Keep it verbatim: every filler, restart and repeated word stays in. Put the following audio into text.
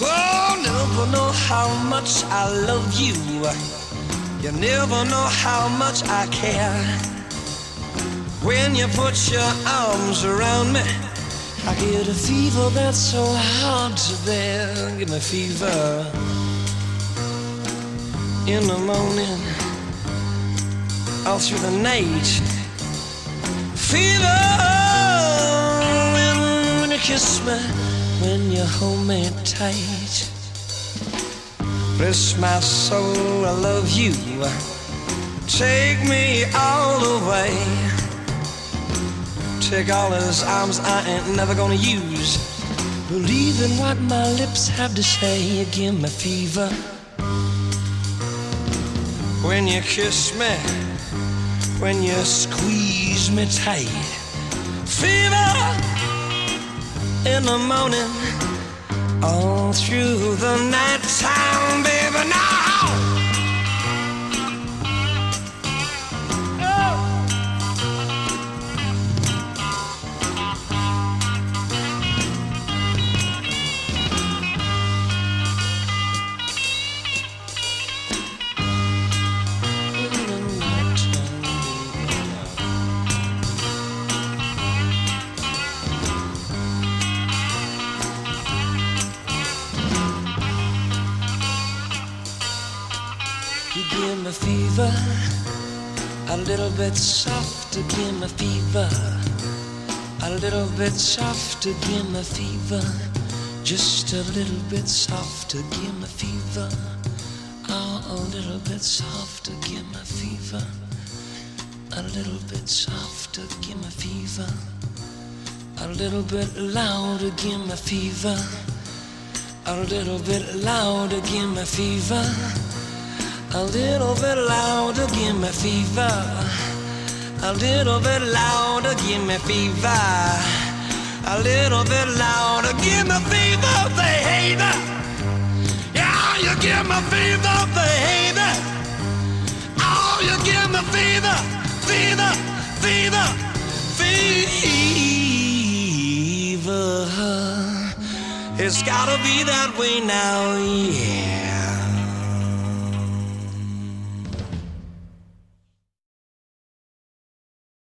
Oh, never know how much I love you. You never know how much I care. When you put your arms around me, I get a fever that's so hard to bear. Give me fever in the morning, all through the night. Fever when, when you kiss me, when you hold me tight. Bless my soul, I love you. Take me all the way. Take all those arms I ain't never gonna use. Believe in what my lips have to say. Give me fever when you kiss me, when you squeeze me tight. Fever in the morning, all through the night time, baby, now. You give me fever, a little bit soft to give me fever, a little bit soft to give me fever, just a little bit soft to give me fever, oh, a little bit soft to give me fever, a little bit soft to give me fever, a little bit loud to give me fever, a little bit loud to give me fever. A little bit louder, give me fever. A little bit louder, give me fever. A little bit louder, give me fever, baby. Yeah, you give me fever, baby. Oh, you give me fever, fever, fever, fever. It's gotta be that way now, yeah.